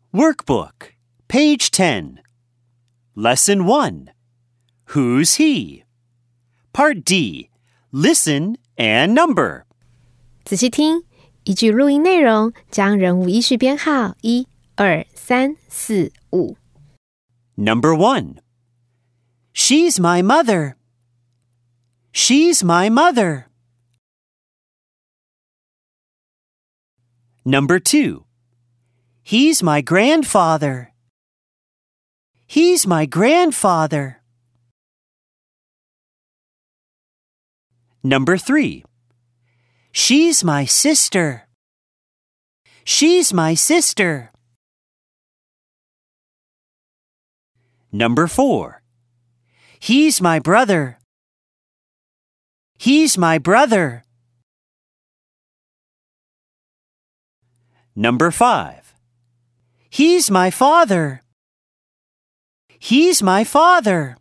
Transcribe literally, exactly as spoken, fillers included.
Workbook, page ten. Lesson one. Who's he? Part D. Listen and number. 仔细听，依据录音内容，将人物依序编号一、二、三、四、五。 Number one. She's my mother. She's my mother. Number two. He's my grandfather. He's my grandfather. Number three. She's my sister. She's my sister. Number four. He's my brother. He's my brother. Number five. He's my father. He's my father.